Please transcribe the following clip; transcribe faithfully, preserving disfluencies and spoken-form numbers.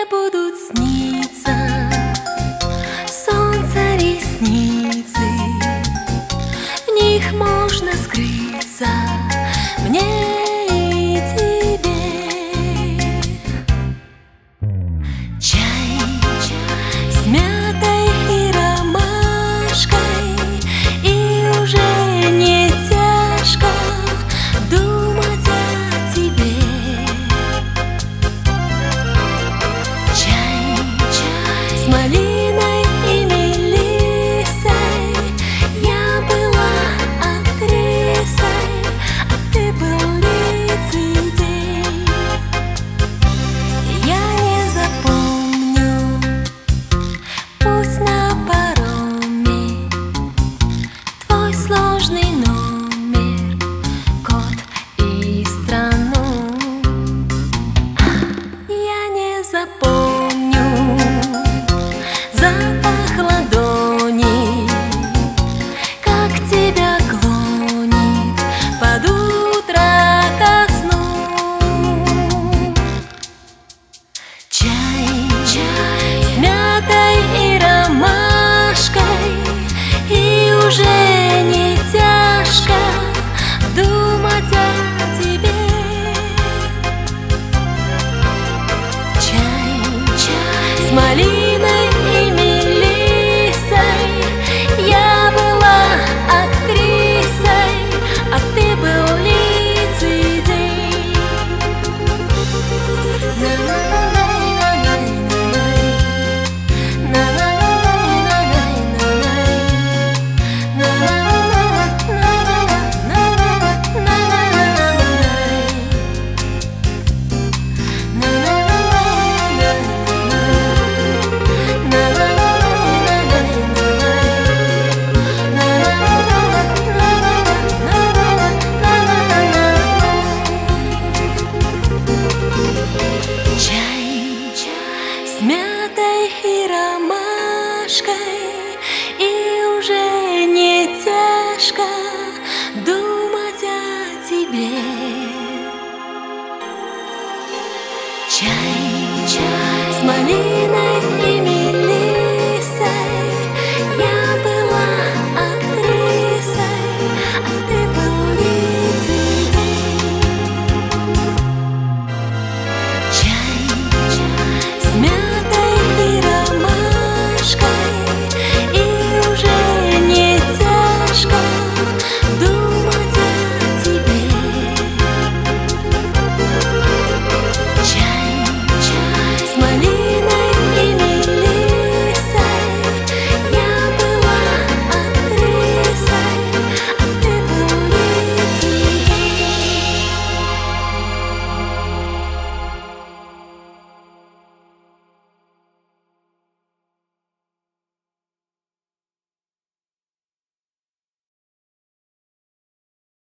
Мне будут сниться солнце, ресницы, в них можно скрыться мне и тебе. Чай, чай с мятой и ромашкой, и уже не тяжко думать о тебе. Чай, чай с малиной и мелиссой, я была актрисой, а ты был лицедей. Я не запомню путь на пароме, твой сложный номер, код и страну. Я не запомню запах ладони, как тебя клонит под утро ко сну. Чай, чай с мятой и ромашкой, и уже не тяжко думать о тебе. Чай, чай с малиной и мелиссой, я была актрисой, а ты был лицедей. С мятой и ромашкой, и уже не тяжко думать о тебе. Чай, чай с малиной и